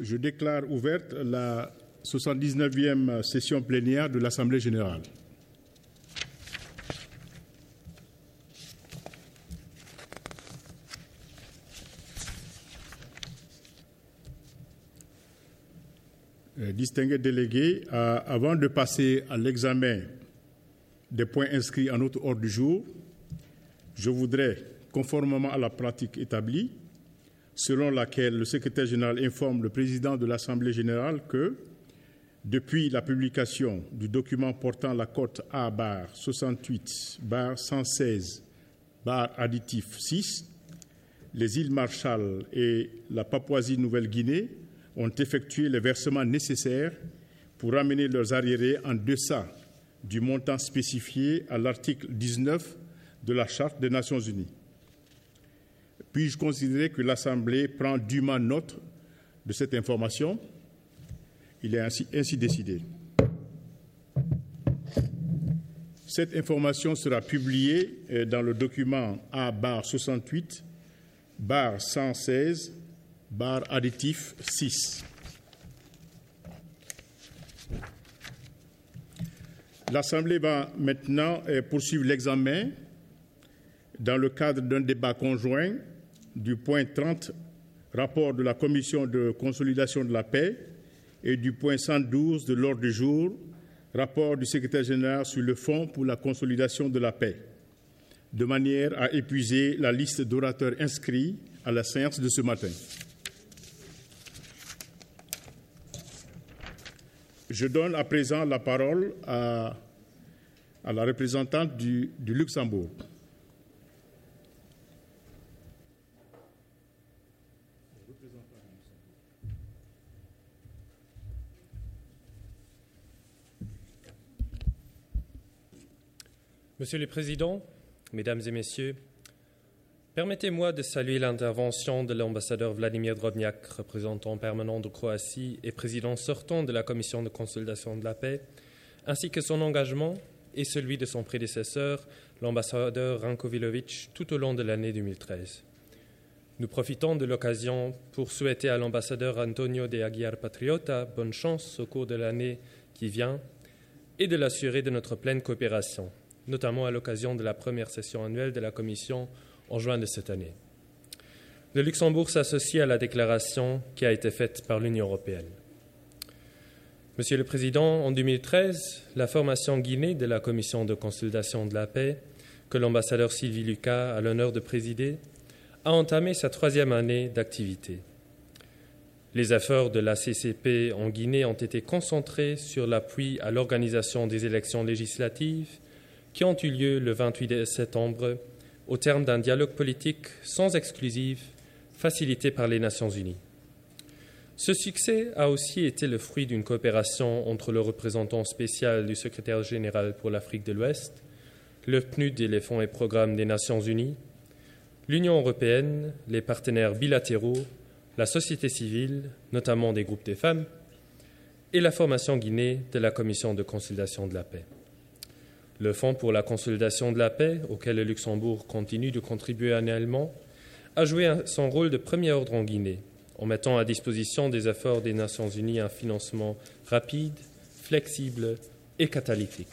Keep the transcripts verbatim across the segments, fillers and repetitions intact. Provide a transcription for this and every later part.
Je déclare ouverte la soixante-dix-neuvième session plénière de l'Assemblée générale. Distingués délégués, avant de passer à l'examen des points inscrits en notre ordre du jour, je voudrais, conformément à la pratique établie, selon laquelle le secrétaire général informe le président de l'Assemblée générale que, depuis la publication du document portant la cote A soixante-huit cent seize additif six, les îles Marshall et la Papouasie-Nouvelle-Guinée ont effectué les versements nécessaires pour ramener leurs arriérés en deçà du montant spécifié à l'article dix-neuf de la Charte des Nations unies. Puis-je considérer que l'Assemblée prend dûment note de cette information? Il est ainsi, ainsi décidé. Cette information sera publiée dans le document A soixante-huit cent seize additif six. L'Assemblée va maintenant poursuivre l'examen dans le cadre d'un débat conjoint du point trente, rapport de la Commission de consolidation de la paix, et du point cent douze de l'ordre du jour, rapport du secrétaire général sur le Fonds pour la consolidation de la paix, de manière à épuiser la liste d'orateurs inscrits à la séance de ce matin. Je donne à présent la parole à, à la représentante du, du Luxembourg. Monsieur le Président, Mesdames et Messieurs, permettez-moi de saluer l'intervention de l'ambassadeur Vladimir Drobniak, représentant permanent de Croatie et président sortant de la Commission de consolidation de la paix, ainsi que son engagement et celui de son prédécesseur, l'ambassadeur Rankovilovic, tout au long de l'année deux mille treize. Nous profitons de l'occasion pour souhaiter à l'ambassadeur Antonio de Aguiar Patriota bonne chance au cours de l'année qui vient et de l'assurer de notre pleine coopération, notamment à l'occasion de la première session annuelle de la Commission en juin de cette année. Le Luxembourg s'associe à la déclaration qui a été faite par l'Union européenne. Monsieur le Président, en deux mille treize, la formation Guinée de la Commission de consolidation de la paix, que l'ambassadeur Sylvie Lucas a l'honneur de présider, a entamé sa troisième année d'activité. Les efforts de la C C P en Guinée ont été concentrés sur l'appui à l'organisation des élections législatives qui ont eu lieu le vingt-huit septembre au terme d'un dialogue politique sans exclusive facilité par les Nations unies. Ce succès a aussi été le fruit d'une coopération entre le représentant spécial du secrétaire général pour l'Afrique de l'Ouest, le P N U D et les fonds et programmes des Nations unies, l'Union européenne, les partenaires bilatéraux, la société civile, notamment des groupes des femmes, et la formation Guinée de la Commission de consolidation de la paix. Le Fonds pour la consolidation de la paix, auquel le Luxembourg continue de contribuer annuellement, a joué son rôle de premier ordre en Guinée, en mettant à disposition des efforts des Nations unies un financement rapide, flexible et catalytique.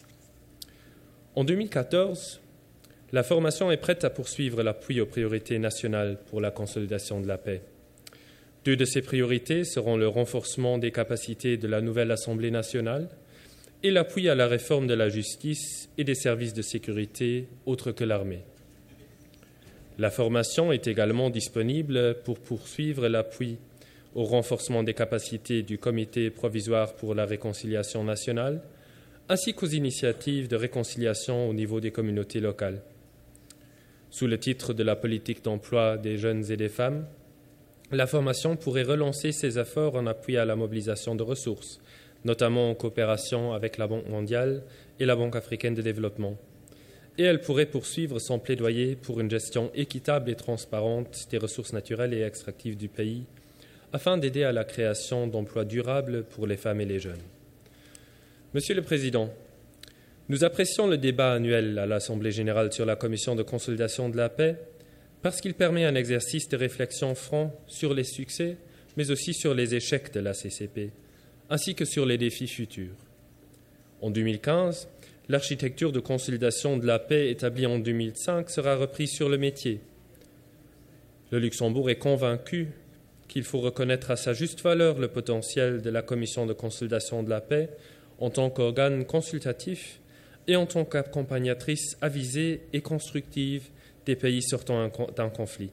En deux mille quatorze, la formation est prête à poursuivre l'appui aux priorités nationales pour la consolidation de la paix. Deux de ces priorités seront le renforcement des capacités de la nouvelle Assemblée nationale et l'appui à la réforme de la justice et des services de sécurité autres que l'armée. La formation est également disponible pour poursuivre l'appui au renforcement des capacités du Comité provisoire pour la réconciliation nationale, ainsi qu'aux initiatives de réconciliation au niveau des communautés locales. Sous le titre de la politique d'emploi des jeunes et des femmes, la formation pourrait relancer ses efforts en appui à la mobilisation de ressources, notamment en coopération avec la Banque mondiale et la Banque africaine de développement. Et elle pourrait poursuivre son plaidoyer pour une gestion équitable et transparente des ressources naturelles et extractives du pays, afin d'aider à la création d'emplois durables pour les femmes et les jeunes. Monsieur le Président, nous apprécions le débat annuel à l'Assemblée générale sur la Commission de consolidation de la paix parce qu'il permet un exercice de réflexion franc sur les succès, mais aussi sur les échecs de la C C P, ainsi que sur les défis futurs. En deux mille quinze, l'architecture de consolidation de la paix établie en deux mille cinq sera reprise sur le métier. Le Luxembourg est convaincu qu'il faut reconnaître à sa juste valeur le potentiel de la Commission de consolidation de la paix en tant qu'organe consultatif et en tant qu'accompagnatrice avisée et constructive des pays sortant d'un conflit.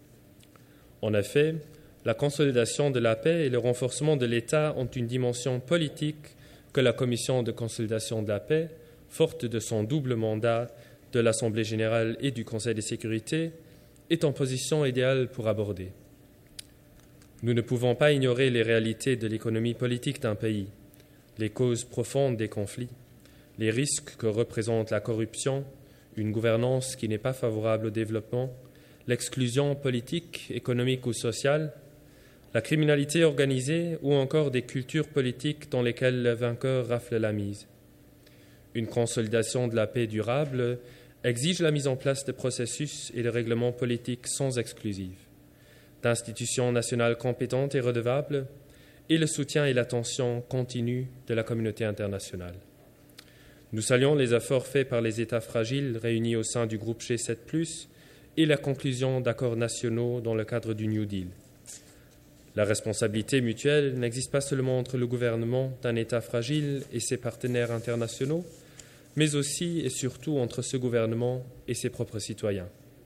En effet, la consolidation de la paix et le renforcement de l'État ont une dimension politique que la Commission de consolidation de la paix, forte de son double mandat de l'Assemblée générale et du Conseil de sécurité, est en position idéale pour aborder. Nous ne pouvons pas ignorer les réalités de l'économie politique d'un pays, les causes profondes des conflits, les risques que représente la corruption, une gouvernance qui n'est pas favorable au développement, l'exclusion politique, économique ou sociale, la criminalité organisée ou encore des cultures politiques dans lesquelles le vainqueur rafle la mise. Une consolidation de la paix durable exige la mise en place de processus et de règlements politiques sans exclusive, d'institutions nationales compétentes et redevables, et le soutien et l'attention continue de la communauté internationale. Nous saluons les efforts faits par les États fragiles réunis au sein du groupe G sept plus, et la conclusion d'accords nationaux dans le cadre du New Deal. La responsabilité mutuelle n'existe pas seulement entre le gouvernement d'un État fragile et ses partenaires internationaux, mais aussi et surtout entre ce gouvernement et ses propres citoyens.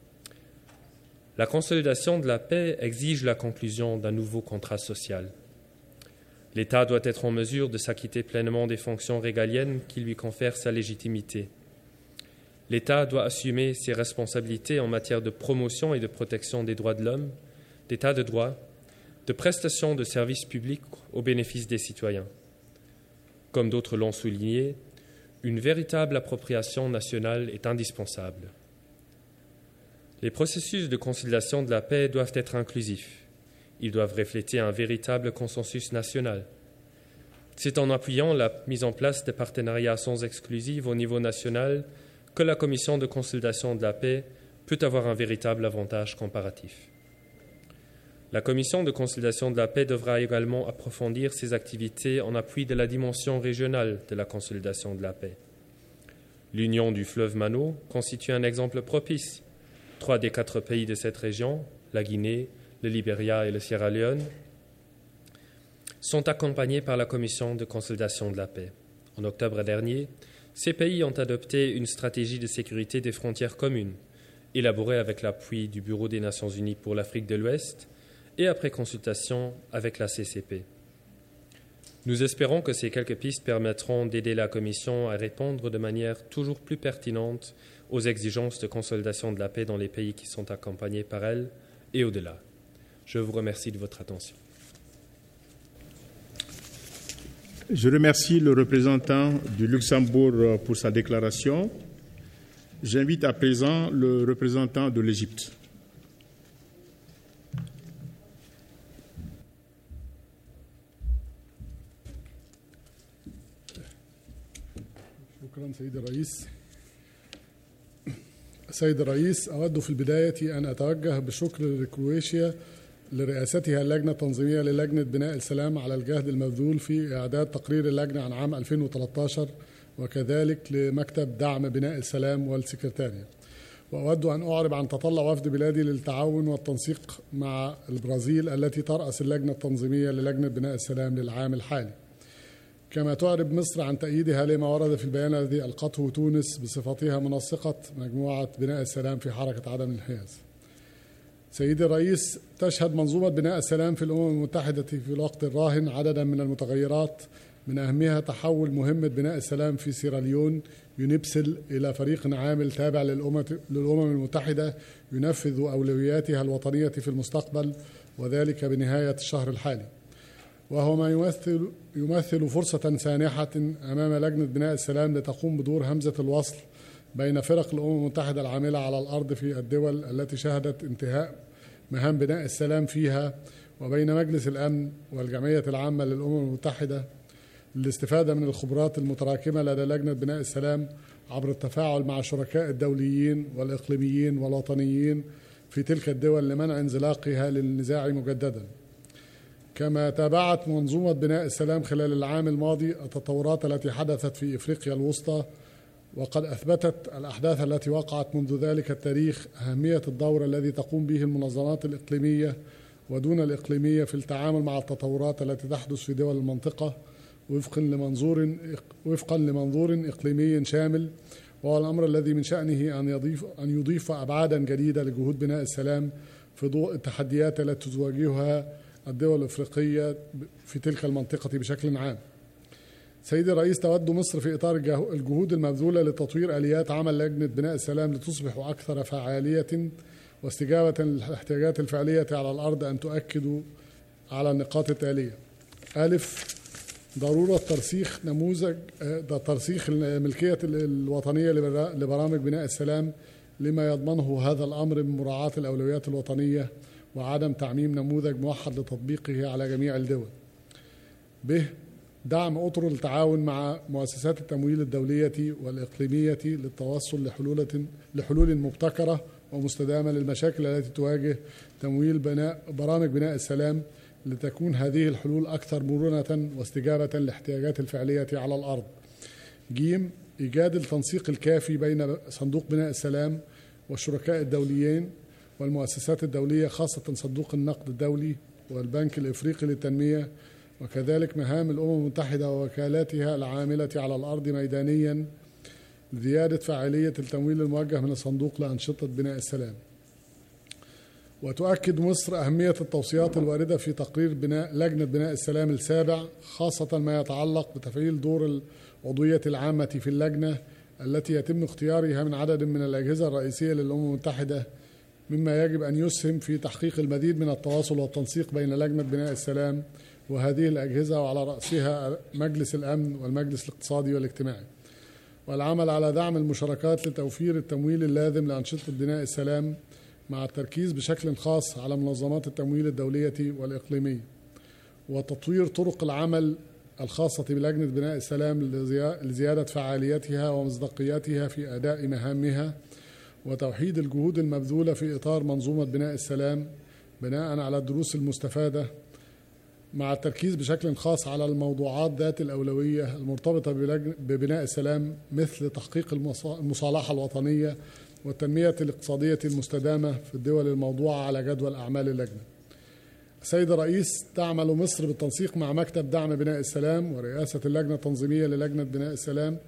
La consolidation de la paix exige la conclusion d'un nouveau contrat social. L'État doit être en mesure de s'acquitter pleinement des fonctions régaliennes qui lui confèrent sa légitimité. L'État doit assumer ses responsabilités en matière de promotion et de protection des droits de l'homme, d'état de droit, de prestation de services publics au bénéfice des citoyens. Comme d'autres l'ont souligné, une véritable appropriation nationale est indispensable. Les processus de conciliation de la paix doivent être inclusifs. Ils doivent refléter un véritable consensus national. C'est en appuyant la mise en place de partenariats sans exclusive au niveau national que la Commission de consolidation de la paix peut avoir un véritable avantage comparatif. La Commission de consolidation de la paix devra également approfondir ses activités en appui de la dimension régionale de la consolidation de la paix. L'Union du fleuve Mano constitue un exemple propice. Trois des quatre pays de cette région, la Guinée, le Libéria et le Sierra Leone, sont accompagnés par la Commission de consolidation de la paix. En octobre dernier, ces pays ont adopté une stratégie de sécurité des frontières communes, élaborée avec l'appui du Bureau des Nations unies pour l'Afrique de l'Ouest et après consultation avec la C C P. Nous espérons que ces quelques pistes permettront d'aider la Commission à répondre de manière toujours plus pertinente aux exigences de consolidation de la paix dans les pays qui sont accompagnés par elle et au-delà. Je vous remercie de votre attention. Je remercie le représentant du Luxembourg pour sa déclaration. J'invite à présent le représentant de l'Égypte. شكرا سيد الرئيس. سيد الرئيس، أود في البداية أن أتوجه بالشكر لكرواتيا لرئاستها اللجنة التنظيمية للجنة بناء السلام على الجهد المبذول في إعداد تقرير اللجنة عن عام ألفين وثلاثة عشر، وكذلك لمكتب دعم بناء السلام والسكرتارية. وأود أن أعرب عن تطلع وفد بلادي للتعاون والتنسيق مع البرازيل التي ترأس اللجنة التنظيمية للجنة بناء السلام للعام الحالي. كما تعرب مصر عن تأييدها لما ورد في البيان الذي ألقته تونس بصفتها منسقة مجموعة بناء السلام في حركة عدم الانحياز. سيدي الرئيس، تشهد منظومة بناء السلام في الأمم المتحدة في الوقت الراهن عددا من المتغيرات، من أهمها تحول مهمة بناء السلام في سيراليون يونيبسل إلى فريق عامل تابع للأمم المتحدة ينفذ أولوياتها الوطنية في المستقبل، وذلك بنهاية الشهر الحالي، وهو ما يمثل يمثل فرصة سانحة أمام لجنة بناء السلام لتقوم بدور همزة الوصل بين فرق الأمم المتحدة العاملة على الأرض في الدول التي شهدت انتهاء مهام بناء السلام فيها، وبين مجلس الأمن والجمعية العامة للأمم المتحدة للاستفادة من الخبرات المتراكمة لدى لجنة بناء السلام عبر التفاعل مع الشركاء الدوليين والإقليميين والوطنيين في تلك الدول لمنع انزلاقها للنزاع مجددا. كما تابعت منظومة بناء السلام خلال العام الماضي التطورات التي حدثت في إفريقيا الوسطى، وقد أثبتت الأحداث التي وقعت منذ ذلك التاريخ أهمية الدور الذي تقوم به المنظمات الإقليمية ودون الإقليمية في التعامل مع التطورات التي تحدث في دول المنطقة وفقا لمنظور وفقا لمنظور إقليمي شامل، وهو الأمر الذي من شأنه أن يضيف أن يضيف أبعادا جديدة لجهود بناء السلام في ضوء التحديات التي تواجهها الدول الأفريقية في تلك المنطقة بشكل عام. سيدي الرئيس، تود مصر في إطار الجهود المبذولة لتطوير آليات عمل لجنة بناء السلام لتصبح أكثر فعالية واستجابة للاحتياجات الفعلية على الأرض أن تؤكد على النقاط التالية: ألف، ضرورة ترسيخ نموذج ترسيخ الملكية الوطنية لبرامج بناء السلام لما يضمنه هذا الأمر من مراعاة الأولويات الوطنية وعدم تعميم نموذج موحد لتطبيقه على جميع الدول. ب، دعم أطر التعاون مع مؤسسات التمويل الدولية والإقليمية للتوصل لحلول لحلول مبتكرة ومستدامة للمشاكل التي تواجه تمويل بناء برامج بناء السلام، لتكون هذه الحلول أكثر مرونة واستجابة لاحتياجات الفعلية على الأرض. ج، إيجاد التنسيق الكافي بين صندوق بناء السلام والشركاء الدوليين والمؤسسات الدولية، خاصة صندوق النقد الدولي والبنك الإفريقي للتنمية، وكذلك مهام الأمم المتحدة ووكالاتها العاملة على الأرض ميدانيا لزيادة فاعلية التمويل الموجه من الصندوق لأنشطة بناء السلام. وتؤكد مصر أهمية التوصيات الواردة في تقرير بناء لجنة بناء السلام السابع، خاصة ما يتعلق بتفعيل دور العضوية العامة في اللجنة التي يتم اختيارها من عدد من الأجهزة الرئيسية للأمم المتحدة، مما يجب أن يسهم في تحقيق المزيد من التواصل والتنسيق بين لجنة بناء السلام وهذه الأجهزة، وعلى رأسها مجلس الأمن والمجلس الاقتصادي والاجتماعي، والعمل على دعم المشاركات لتوفير التمويل اللازم لأنشطة بناء السلام، مع التركيز بشكل خاص على منظمات التمويل الدولية والإقليمية، وتطوير طرق العمل الخاصة بلجنة بناء السلام لزيادة فعاليتها ومصداقيتها في أداء مهامها، وتوحيد الجهود المبذولة في إطار منظومة بناء السلام بناء على الدروس المستفادة، مع التركيز بشكل خاص على الموضوعات ذات الأولوية المرتبطة ببناء السلام، مثل تحقيق المصالحة الوطنية والتنمية الاقتصادية المستدامة في الدول الموضوعة على جدول أعمال اللجنة. السيد الرئيس، تعمل مصر بالتنسيق مع مكتب دعم بناء السلام ورئاسة اللجنة التنظيمية للجنة بناء السلام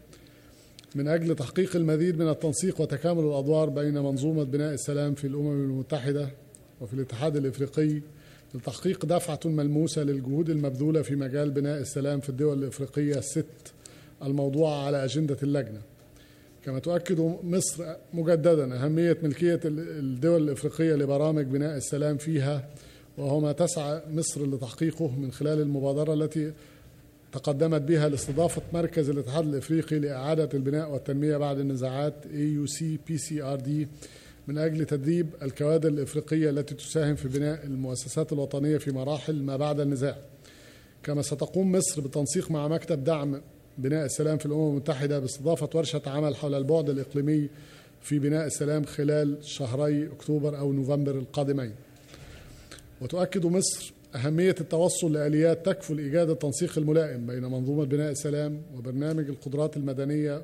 من أجل تحقيق المزيد من التنسيق وتكامل الأدوار بين منظومة بناء السلام في الأمم المتحدة وفي الاتحاد الإفريقي، لتحقيق دفعة ملموسة للجهود المبذولة في مجال بناء السلام في الدول الإفريقية الست الموضوعة على أجندة اللجنة. كما تؤكد مصر مجددا أهمية ملكية الدول الإفريقية لبرامج بناء السلام فيها، وهو ما تسعى مصر لتحقيقه من خلال المبادرة التي تقدمت بها لاستضافة مركز الاتحاد الإفريقي لإعادة البناء والتنمية بعد النزاعات إيه يو سي بي سي آر دي، من أجل تدريب الكوادر الإفريقية التي تساهم في بناء المؤسسات الوطنية في مراحل ما بعد النزاع. كما ستقوم مصر بالتنسيق مع مكتب دعم بناء السلام في الأمم المتحدة باستضافة ورشة عمل حول البعد الإقليمي في بناء السلام خلال شهري أكتوبر أو نوفمبر القادمين. وتؤكد مصر أهمية التوصل لآليات تكفل إيجاد التنسيق الملائم بين منظومة بناء السلام وبرنامج القدرات المدنية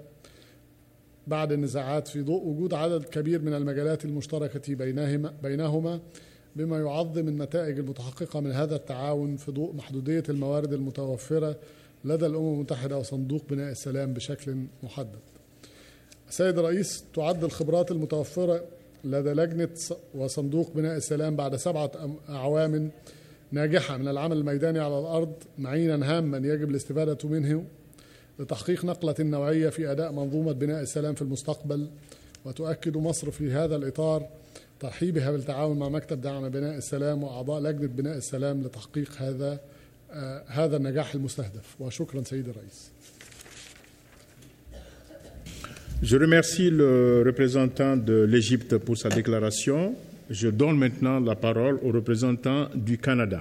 بعد النزاعات، في ضوء وجود عدد كبير من المجالات المشتركة بينهما, بينهما بما يعظم النتائج المتحققة من هذا التعاون في ضوء محدودية الموارد المتوفرة لدى الأمم المتحدة وصندوق بناء السلام بشكل محدد. السيد الرئيس، تعد الخبرات المتوفرة لدى لجنة وصندوق بناء السلام بعد سبعة أعوام ناجحة من العمل الميداني على الأرض معينا هاما يجب الاستفادة منه لتحقيق نقلة نوعية في أداء منظومة بناء السلام في المستقبل. وتؤكد مصر في هذا الإطار ترحيبها بالتعاون مع مكتب دعم بناء السلام وأعضاء لجنة بناء السلام لتحقيق هذا آه هذا النجاح المستهدف. وشكرا سيد الرئيس. Je remercie le représentant de l'Égypte pour sa déclaration. Je donne maintenant la parole au représentant du Canada.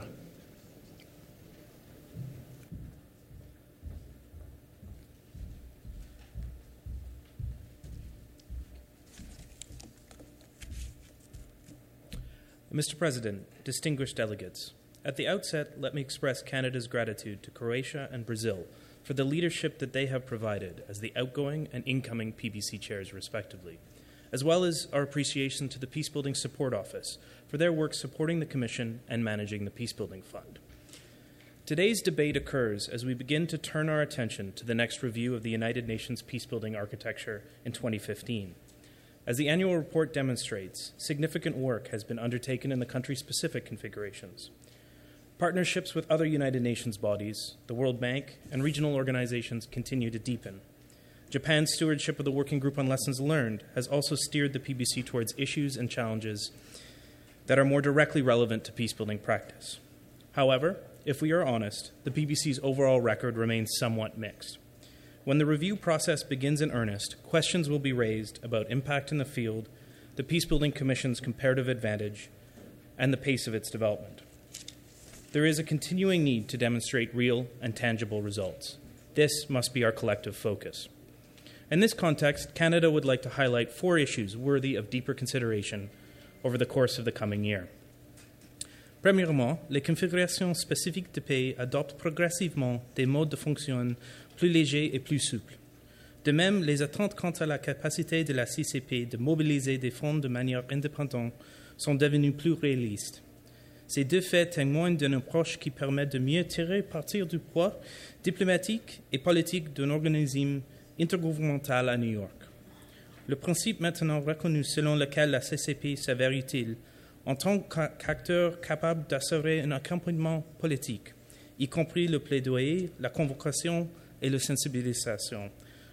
Mister President, distinguished delegates, At the outset, let me express Canada's gratitude to Croatia and Brazil for the leadership that they have provided as the outgoing and incoming P B C chairs, respectively, as well as our appreciation to the Peacebuilding Support Office for their work supporting the Commission and managing the Peacebuilding Fund. Today's debate occurs as we begin to turn our attention to the next review of the United Nations peacebuilding architecture in twenty fifteen. As the annual report demonstrates, significant work has been undertaken in the country-specific configurations. Partnerships with other United Nations bodies, the World Bank, and regional organizations continue to deepen. Japan's stewardship of the Working Group on Lessons Learned has also steered the P B C towards issues and challenges that are more directly relevant to peacebuilding practice. However, if we are honest, the P B C's overall record remains somewhat mixed. When the review process begins in earnest, questions will be raised about impact in the field, the Peacebuilding Commission's comparative advantage, and the pace of its development. There is a continuing need to demonstrate real and tangible results. This must be our collective focus. In this context, Canada would like to highlight four issues worthy of deeper consideration over the course of the coming year. Premièrement, les configurations spécifiques de pays adoptent progressivement des modes de fonction plus légers et plus souples. De même, les attentes quant à la capacité de la C C P de mobiliser des fonds de manière indépendante sont devenues plus réalistes. Ces deux faits témoignent d'une approche qui permet de mieux tirer parti du poids diplomatique et politique d'un organisme intergouvernemental à New York. Le principe maintenant reconnu selon lequel la C C P s'avère utile en tant qu'acteur capable d'assurer un accompagnement politique, y compris le plaidoyer, la convocation et la sensibilisation.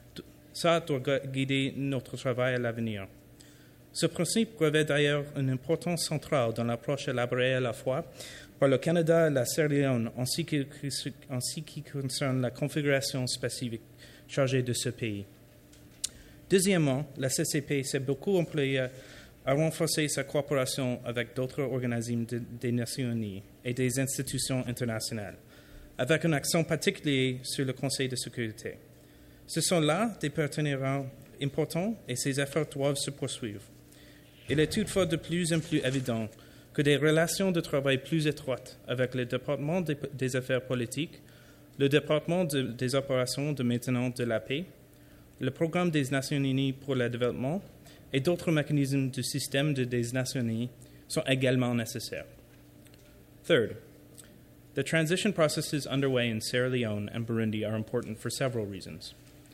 Ça doit guider notre travail à l'avenir. Ce principe revêt d'ailleurs une importance centrale dans l'approche élaborée à la fois par le Canada et la Sierra Leone en ce qui, en ce qui concerne la configuration spécifique chargée de ce pays. Deuxièmement, la C C P s'est beaucoup employée à renforcer sa coopération avec d'autres organismes de, des Nations Unies et des institutions internationales, avec un accent particulier sur le Conseil de sécurité. Ce sont là des partenaires importants et ces efforts doivent se poursuivre. Il est toutefois de plus en plus évident que des relations de travail plus étroites avec le département des, des affaires politiques, le département de, des opérations de maintenance de la paix, le programme des Nations Unies pour le développement et d'autres mécanismes du système des Nations Unies sont également nécessaires. Third, the transition processes underway in Sierra Leone and Burundi are important for several reasons.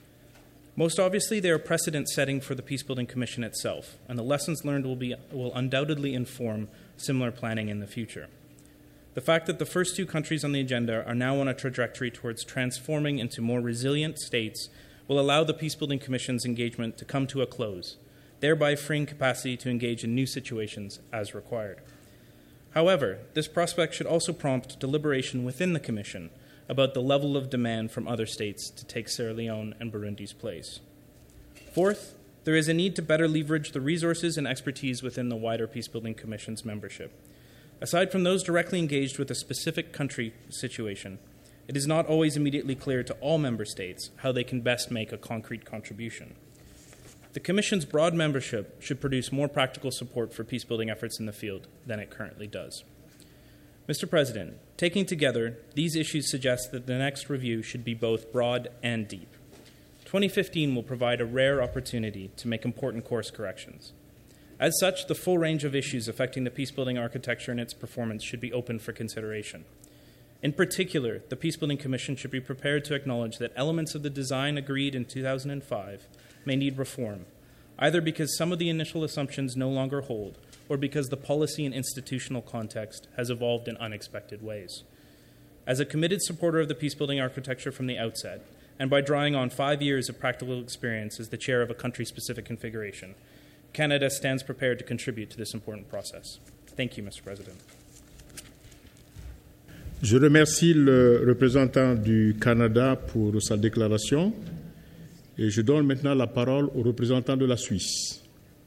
Most obviously, they are precedent-setting for the Peacebuilding Commission itself, and the lessons learned will, be, will undoubtedly inform similar planning in the future. The fact that the first two countries on the agenda are now on a trajectory towards transforming into more resilient states will allow the Peacebuilding Commission's engagement to come to a close, thereby freeing capacity to engage in new situations as required. However, this prospect should also prompt deliberation within the Commission about the level of demand from other states to take Sierra Leone and Burundi's place. Fourth, there is a need to better leverage the resources and expertise within the wider Peacebuilding Commission's membership. Aside from those directly engaged with a specific country situation, it is not always immediately clear to all member states how they can best make a concrete contribution. The Commission's broad membership should produce more practical support for peacebuilding efforts in the field than it currently does. Mister President, taking together, these issues suggest that the next review should be both broad and deep. twenty fifteen will provide a rare opportunity to make important course corrections. As such, the full range of issues affecting the peacebuilding architecture and its performance should be open for consideration. In particular, the Peacebuilding Commission should be prepared to acknowledge that elements of the design agreed in two thousand five may need reform, either because some of the initial assumptions no longer hold, or because the policy and institutional context has evolved in unexpected ways. As a committed supporter of the peacebuilding architecture from the outset, and by drawing on five years of practical experience as the chair of a country-specific configuration, Canada stands prepared to contribute to this important process. Thank you, Mister President. Je remercie le représentant du Canada pour sa déclaration et je donne maintenant la parole au représentant de la Suisse.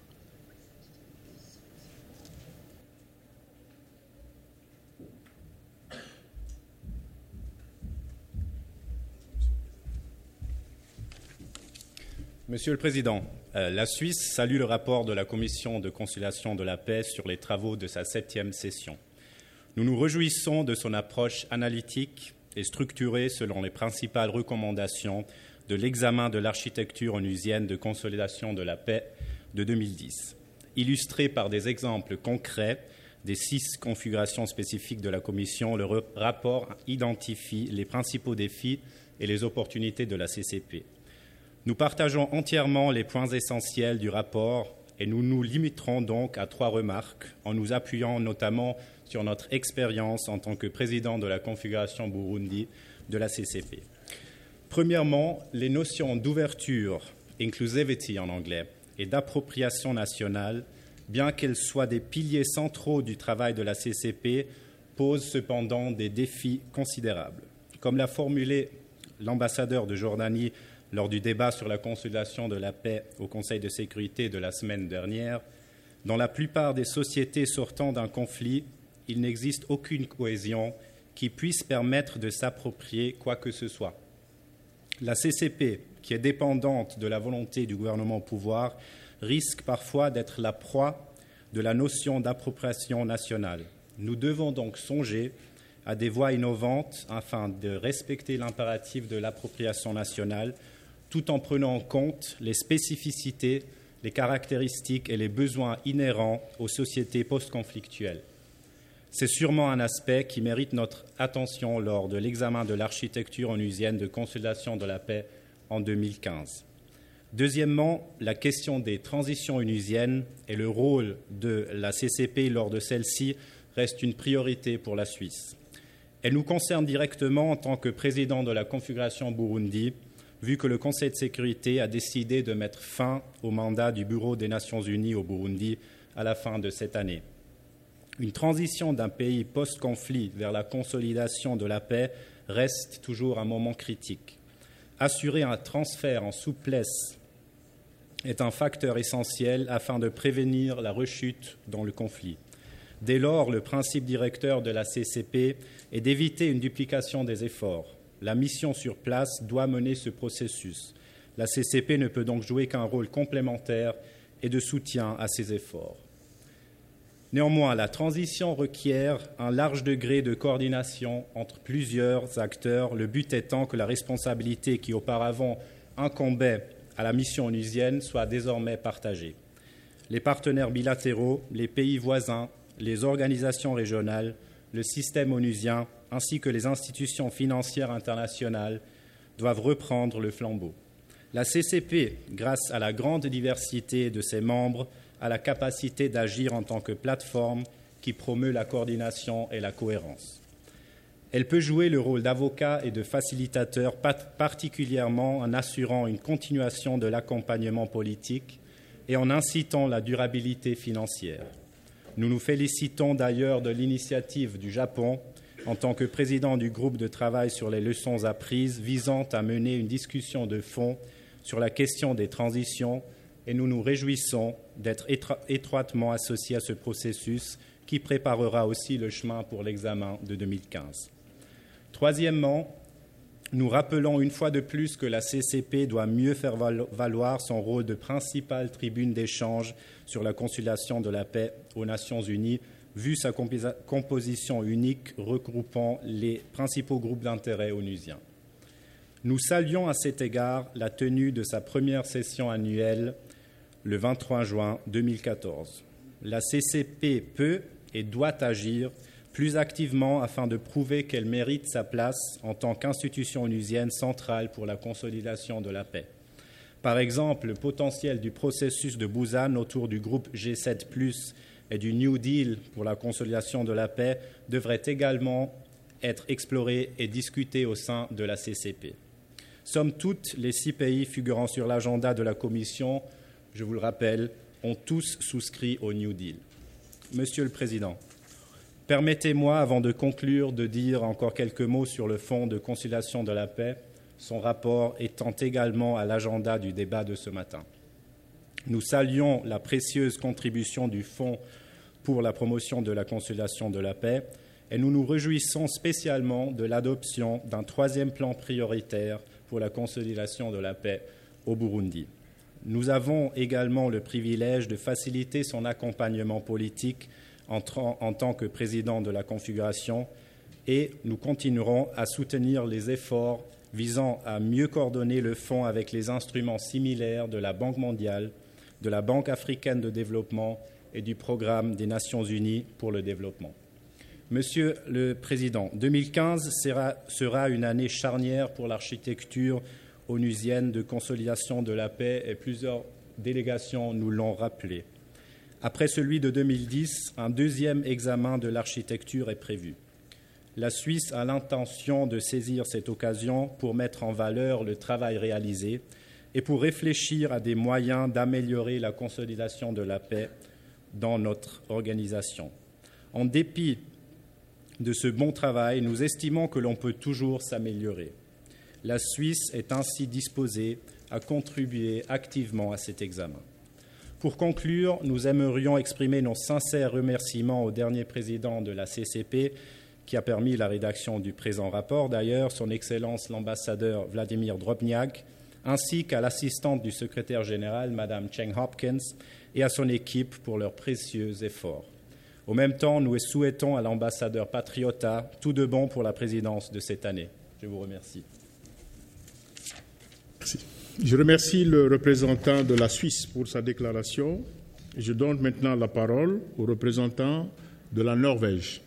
Monsieur le Président, euh, la Suisse salue le rapport de la Commission de conciliation de la paix sur les travaux de sa septième session. Nous nous réjouissons de son approche analytique et structurée selon les principales recommandations de l'examen de l'architecture onusienne de consolidation de la paix de deux mille dix, illustré par des exemples concrets des six configurations spécifiques de la Commission. Le rapport identifie les principaux défis et les opportunités de la C C P. Nous partageons entièrement les points essentiels du rapport et nous nous limiterons donc à trois remarques en nous appuyant notamment sur notre expérience en tant que président de la configuration Burundi de la C C P. Premièrement, les notions d'ouverture, inclusivity en anglais, et d'appropriation nationale, bien qu'elles soient des piliers centraux du travail de la C C P, posent cependant des défis considérables. Comme l'a formulé l'ambassadeur de Jordanie lors du débat sur la consolidation de la paix au Conseil de sécurité de la semaine dernière, dans la plupart des sociétés sortant d'un conflit, il n'existe aucune cohésion qui puisse permettre de s'approprier quoi que ce soit. La C C P, qui est dépendante de la volonté du gouvernement au pouvoir, risque parfois d'être la proie de la notion d'appropriation nationale. Nous devons donc songer à des voies innovantes afin de respecter l'impératif de l'appropriation nationale, tout en prenant en compte les spécificités, les caractéristiques et les besoins inhérents aux sociétés post-conflictuelles. C'est sûrement un aspect qui mérite notre attention lors de l'examen de l'architecture onusienne de consolidation de la paix en deux mille quinze. Deuxièmement, la question des transitions onusiennes et le rôle de la C C P lors de celle-ci reste une priorité pour la Suisse. Elle nous concerne directement en tant que président de la configuration Burundi, vu que le Conseil de sécurité a décidé de mettre fin au mandat du Bureau des Nations Unies au Burundi à la fin de cette année. Une transition d'un pays post-conflit vers la consolidation de la paix reste toujours un moment critique. Assurer un transfert en souplesse est un facteur essentiel afin de prévenir la rechute dans le conflit. Dès lors, le principe directeur de la C C P est d'éviter une duplication des efforts. La mission sur place doit mener ce processus. La C C P ne peut donc jouer qu'un rôle complémentaire et de soutien à ces efforts. Néanmoins, la transition requiert un large degré de coordination entre plusieurs acteurs, le but étant que la responsabilité qui auparavant incombait à la mission onusienne soit désormais partagée. Les partenaires bilatéraux, les pays voisins, les organisations régionales, le système onusien ainsi que les institutions financières internationales doivent reprendre le flambeau. La C C P, grâce à la grande diversité de ses membres, a la capacité d'agir en tant que plateforme qui promeut la coordination et la cohérence. Elle peut jouer le rôle d'avocat et de facilitateur, particulièrement en assurant une continuation de l'accompagnement politique et en incitant la durabilité financière. Nous nous félicitons d'ailleurs de l'initiative du Japon en tant que président du groupe de travail sur les leçons apprises visant à mener une discussion de fond sur la question des transitions et nous nous réjouissons d'être étroitement associés à ce processus qui préparera aussi le chemin pour l'examen de deux mille quinze. Troisièmement, nous rappelons une fois de plus que la C C P doit mieux faire valoir son rôle de principale tribune d'échange sur la conciliation de la paix aux Nations Unies, vu sa composition unique regroupant les principaux groupes d'intérêt onusiens. Nous saluons à cet égard la tenue de sa première session annuelle le vingt-trois juin deux mille quatorze. La C C P peut et doit agir plus activement afin de prouver qu'elle mérite sa place en tant qu'institution onusienne centrale pour la consolidation de la paix. Par exemple, le potentiel du processus de Busan autour du groupe G sept plus, et du New Deal pour la consolidation de la paix devrait également être exploré et discuté au sein de la C C P. Somme toute, les six pays figurant sur l'agenda de la Commission, je vous le rappelle, ont tous souscrit au New Deal. Monsieur le Président, permettez-moi, avant de conclure, de dire encore quelques mots sur le Fonds de conciliation de la paix, son rapport étant également à l'agenda du débat de ce matin. Nous saluons la précieuse contribution du Fonds pour la promotion de la conciliation de la paix et nous nous réjouissons spécialement de l'adoption d'un troisième plan prioritaire pour la consolidation de la paix au Burundi. Nous avons également le privilège de faciliter son accompagnement politique en, en tant que président de la configuration et nous continuerons à soutenir les efforts visant à mieux coordonner le fonds avec les instruments similaires de la Banque mondiale, de la Banque africaine de développement et du Programme des Nations unies pour le développement. Monsieur le Président, deux mille quinze sera, sera une année charnière pour l'architecture onusienne de consolidation de la paix et plusieurs délégations nous l'ont rappelé. Après celui de deux mille dix, un deuxième examen de l'architecture est prévu. La Suisse a l'intention de saisir cette occasion pour mettre en valeur le travail réalisé et pour réfléchir à des moyens d'améliorer la consolidation de la paix dans notre organisation. En dépit de ce bon travail, nous estimons que l'on peut toujours s'améliorer. La Suisse est ainsi disposée à contribuer activement à cet examen. Pour conclure, nous aimerions exprimer nos sincères remerciements au dernier président de la C C P qui a permis la rédaction du présent rapport, d'ailleurs, son Excellence l'ambassadeur Vladimir Drobniak, ainsi qu'à l'assistante du secrétaire général, Madame Cheng Hopkins, et à son équipe pour leurs précieux efforts. Au même temps, nous souhaitons à l'ambassadeur Patriota tout de bon pour la présidence de cette année. Je vous remercie. Merci. Je remercie le représentant de la Suisse pour sa déclaration. Je donne maintenant la parole au représentant de la Norvège.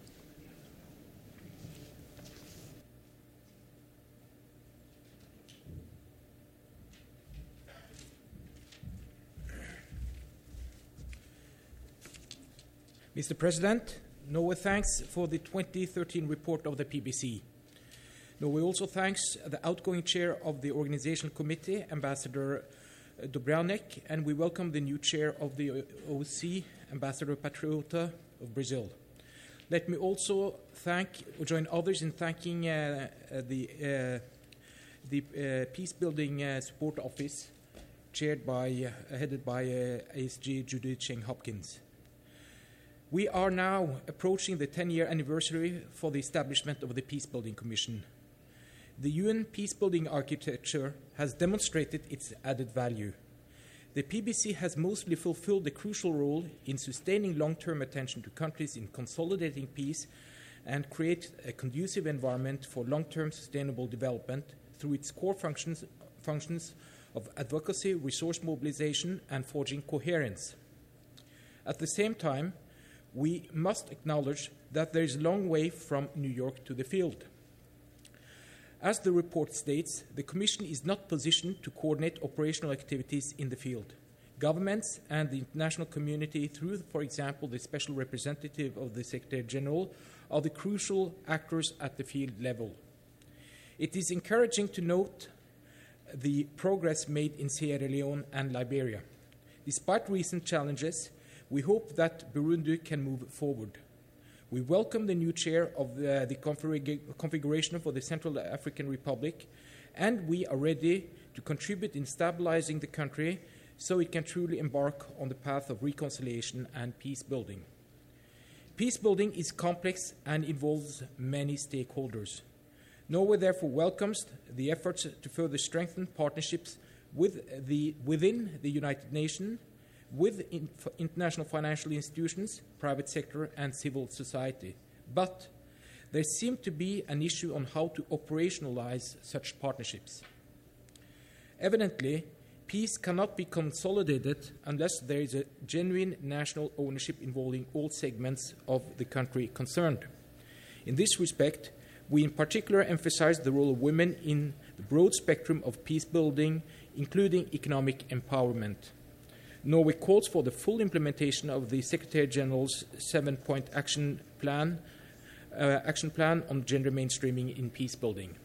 Mister President, Norway thanks for the twenty thirteen report of the P B C. Norway also thanks the outgoing chair of the organizational committee, Ambassador Dobrownik, and we welcome the new chair of the O S C, Ambassador Patriota of Brazil. Let me also thank or join others in thanking uh, uh, the, uh, the uh, Peace Building uh, Support Office, chaired by, uh, headed by uh, A S G Judy Cheng Hopkins. We are now approaching the ten-year anniversary for the establishment of the Peacebuilding Commission. The U N peacebuilding architecture has demonstrated its added value. The P B C has mostly fulfilled a crucial role in sustaining long-term attention to countries in consolidating peace and create a conducive environment for long-term sustainable development through its core functions, functions of advocacy, resource mobilization, and forging coherence. At the same time, we must acknowledge that there is a long way from New York to the field. As the report states, the Commission is not positioned to coordinate operational activities in the field. Governments and the international community, through, for example, the Special Representative of the Secretary General, are the crucial actors at the field level. It is encouraging to note the progress made in Sierra Leone and Liberia. Despite recent challenges, we hope that Burundi can move forward. We welcome the new chair of the, the config- configuration for the Central African Republic, and we are ready to contribute in stabilizing the country so it can truly embark on the path of reconciliation and peace building. Peace building is complex and involves many stakeholders. Norway therefore welcomes the efforts to further strengthen partnerships with the, within the United Nations, with in, international financial institutions, private sector, and civil society. But there seems to be an issue on how to operationalize such partnerships. Evidently, peace cannot be consolidated unless there is a genuine national ownership involving all segments of the country concerned. In this respect, we in particular emphasize the role of women in the broad spectrum of peace building, including economic empowerment. Norway calls for the full implementation of the Secretary General's seven-point action plan, uh, action plan on gender mainstreaming in peace building.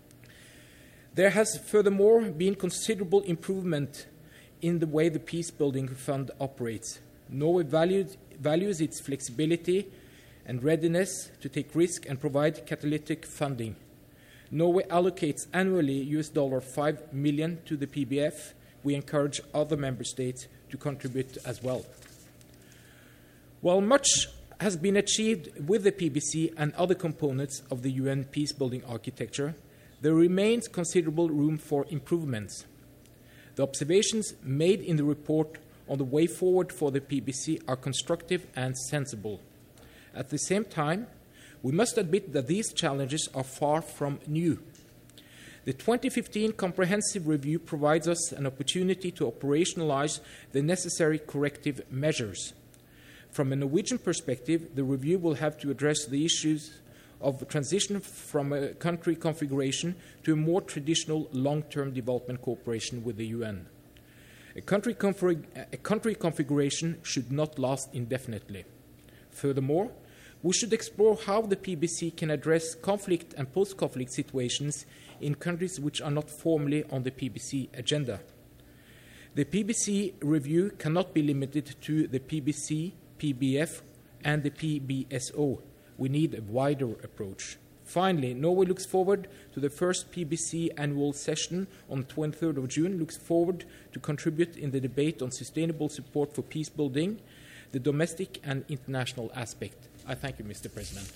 There has furthermore been considerable improvement in the way the Peace Building Fund operates. Norway valued, values its flexibility and readiness to take risk and provide catalytic funding. Norway allocates annually U S dollar five million dollars to the P B F. We encourage other member states to contribute as well. While much has been achieved with the P B C and other components of the U N peace-building architecture, there remains considerable room for improvements. The observations made in the report on the way forward for the P B C are constructive and sensible. At the same time, we must admit that these challenges are far from new. The twenty fifteen Comprehensive Review provides us an opportunity to operationalize the necessary corrective measures. From a Norwegian perspective, the review will have to address the issues of transition from a country configuration to a more traditional long-term development cooperation with the U N. A country, config- a country configuration should not last indefinitely. Furthermore, we should explore how the P B C can address conflict and post-conflict situations in countries which are not formally on the P B C agenda. The P B C review cannot be limited to the P B C, P B F, and the P B S O. We need a wider approach. Finally, Norway looks forward to the first P B C annual session on the twenty-third of June, looks forward to contribute in the debate on sustainable support for peace building, the domestic and international aspect. I thank you, Mister President.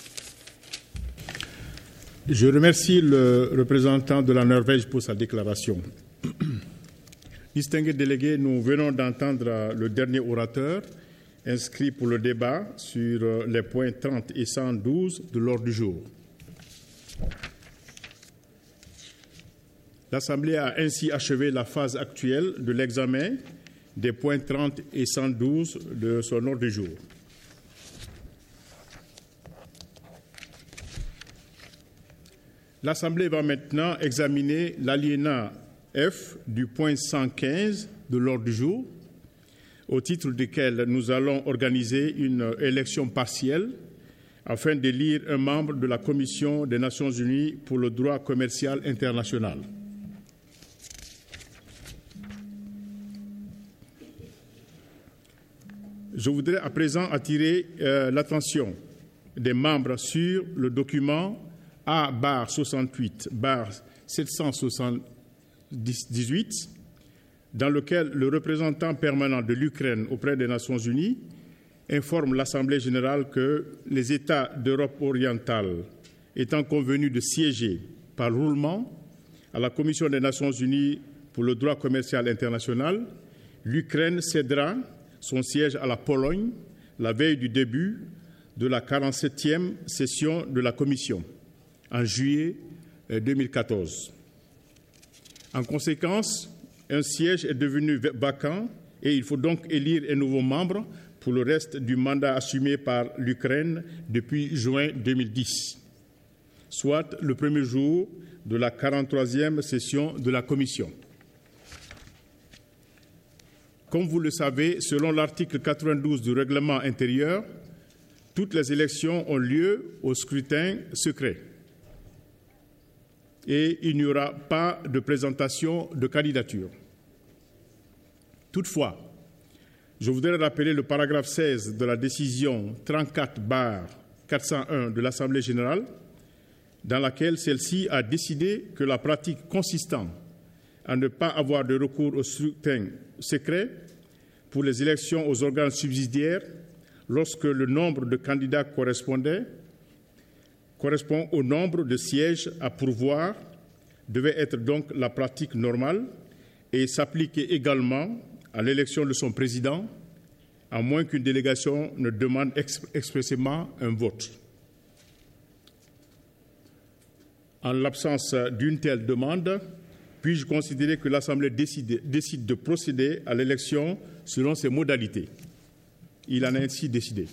Je remercie le représentant de la Norvège pour sa déclaration. Distingués délégués, nous venons d'entendre le dernier orateur inscrit pour le débat sur les points trente et cent douze de l'ordre du jour. L'Assemblée a ainsi achevé la phase actuelle de l'examen des points trente et cent douze de son ordre du jour. L'Assemblée va maintenant examiner l'alinéa F du point cent quinze de l'ordre du jour, au titre duquel nous allons organiser une élection partielle afin d'élire un membre de la Commission des Nations Unies pour le droit commercial international. Je voudrais à présent attirer euh, l'attention des membres sur le document A soixante-huit sept cent soixante-dix-huit, dans lequel le représentant permanent de l'Ukraine auprès des Nations Unies informe l'Assemblée générale que les États d'Europe orientale étant convenus de siéger par roulement à la Commission des Nations Unies pour le droit commercial international, l'Ukraine cédera son siège à la Pologne la veille du début de la quarante-septième session de la Commission, en juillet deux mille quatorze. En conséquence, un siège est devenu vacant et il faut donc élire un nouveau membre pour le reste du mandat assumé par l'Ukraine depuis juin deux mille dix, soit le premier jour de la quarante-troisième session de la Commission. Comme vous le savez, selon l'article quatre-vingt-douze du règlement intérieur, toutes les élections ont lieu au scrutin secret. Et il n'y aura pas de présentation de candidature. Toutefois, je voudrais rappeler le paragraphe seize de la décision trente-quatre barre quatre cent un de l'Assemblée générale, dans laquelle celle-ci a décidé que la pratique consistant à ne pas avoir de recours au scrutin secret pour les élections aux organes subsidiaires lorsque le nombre de candidats correspondait correspond au nombre de sièges à pourvoir, devait être donc la pratique normale et s'appliquer également à l'élection de son président, à moins qu'une délégation ne demande ex- expressément un vote. En l'absence d'une telle demande, puis-je considérer que l'Assemblée décide, décide de procéder à l'élection selon ses modalités? Il en a ainsi décidé.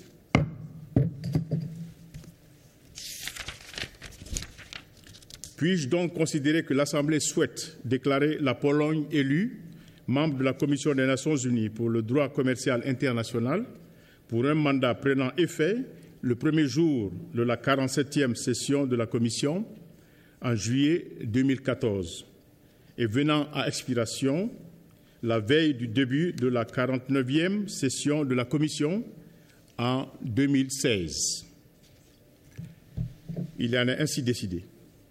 Puis-je donc considérer que l'Assemblée souhaite déclarer la Pologne élue membre de la Commission des Nations Unies pour le droit commercial international pour un mandat prenant effet le premier jour de la quarante-septième session de la Commission en juillet deux mille quatorze et venant à expiration la veille du début de la quarante-neuvième session de la Commission en deux mille seize. Il en est ainsi décidé.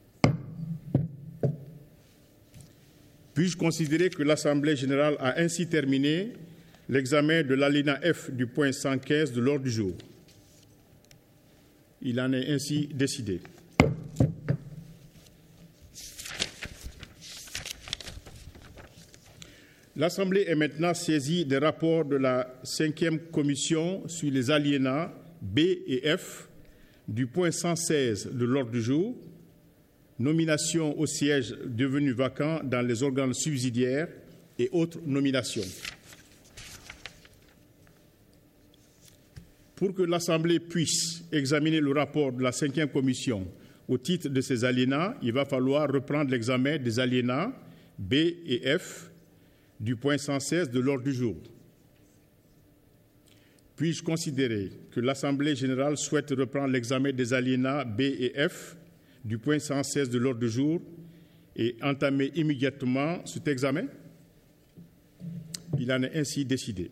Puis-je considérer que l'Assemblée générale a ainsi terminé l'examen de l'alinéa F du point cent quinze de l'ordre du jour? Il en est ainsi décidé. L'Assemblée est maintenant saisie des rapports de la cinquième commission sur les alinéas B et F du point cent seize de l'ordre du jour, nomination au siège devenu vacant dans les organes subsidiaires et autres nominations. Pour que l'Assemblée puisse examiner le rapport de la cinquième commission au titre de ces alinéas, il va falloir reprendre l'examen des alinéas B et F du point cent seize de l'ordre du jour. Puis-je considérer que l'Assemblée générale souhaite reprendre l'examen des alinéas B et F du point cent seize de l'ordre du jour et entamer immédiatement cet examen? Il en est ainsi décidé.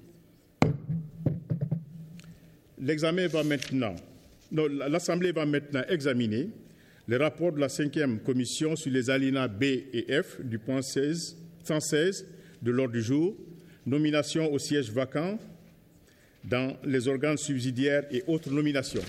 L'examen va maintenant, non, l'Assemblée va maintenant examiner les rapports de la cinquième commission sur les alinéas B et F du point cent seize de l'ordre du jour, nomination au siège vacant dans les organes subsidiaires et autres nominations.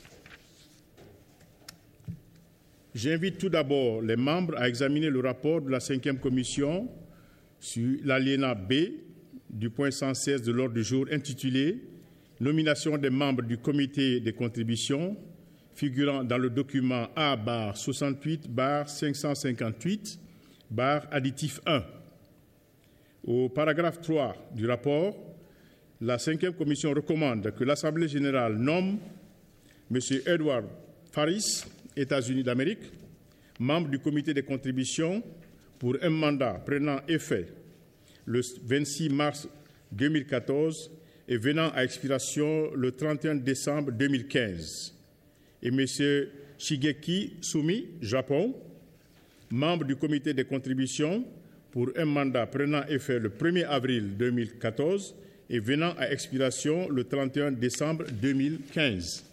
J'invite tout d'abord les membres à examiner le rapport de la cinquième commission sur l'alinéa B du point cent seize de l'ordre du jour intitulé « Nomination des membres du comité des contributions » figurant dans le document A soixante-huit cinq cent cinquante-huit additif un. Au paragraphe trois du rapport, la cinquième commission recommande que l'Assemblée générale nomme M. Edward Faris, États-Unis d'Amérique, membre du comité des contributions pour un mandat prenant effet le vingt-six mars deux mille quatorze et venant à expiration le trente et un décembre deux mille quinze, et M. Shigeki Sumi, Japon, membre du comité des contributions pour un mandat prenant effet le premier avril deux mille quatorze et venant à expiration le trente et un décembre deux mille quinze.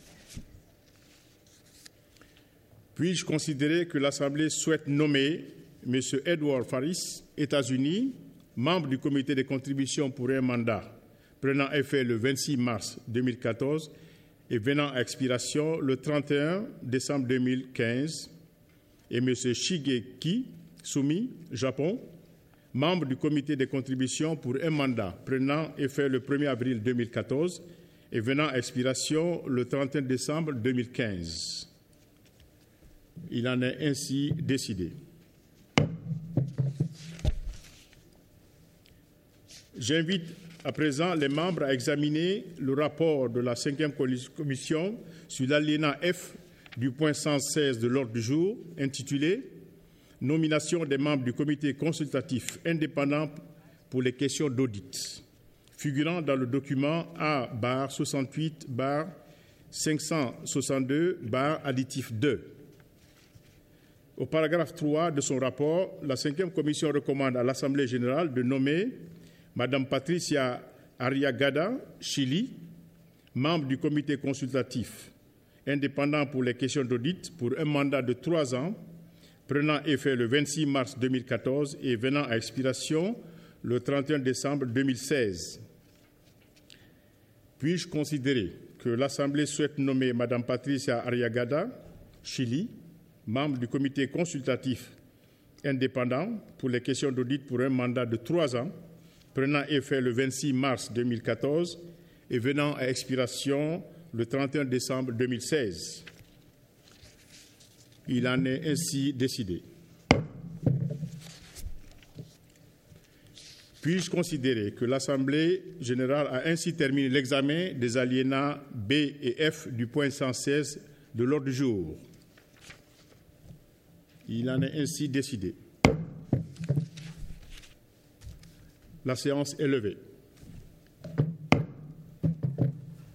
Puis-je considérer que l'Assemblée souhaite nommer M. Edward Faris, États-Unis, membre du comité des contributions pour un mandat prenant effet le vingt-six mars deux mille quatorze et venant à expiration le trente et un décembre deux mille quinze, et M. Shigeki Sumi, Japon, membre du comité des contributions pour un mandat prenant effet le premier avril deux mille quatorze et venant à expiration le trente et un décembre deux mille quinze. Il en est ainsi décidé. J'invite à présent les membres à examiner le rapport de la cinquième commission sur l'alinéa F du point cent seize de l'ordre du jour, intitulé « Nomination des membres du comité consultatif indépendant pour les questions d'audit », figurant dans le document A soixante-huit cinq cent soixante-deux additif deux. Au paragraphe trois de son rapport, la cinquième commission recommande à l'Assemblée générale de nommer Mme Patricia Arriagada Chili, membre du comité consultatif indépendant pour les questions d'audit pour un mandat de trois ans, prenant effet le vingt-six mars deux mille quatorze et venant à expiration le trente et un décembre deux mille seize. Puis-je considérer que l'Assemblée souhaite nommer Mme Patricia Arriagada Chili, membre du comité consultatif indépendant pour les questions d'audit pour un mandat de trois ans, prenant effet le vingt-six mars deux mille quatorze et venant à expiration le trente et un décembre deux mille seize. Il en est ainsi décidé. Puis-je considérer que l'Assemblée générale a ainsi terminé l'examen des alinéas B et F du point cent seize de l'ordre du jour? Il en est ainsi décidé. La séance est levée.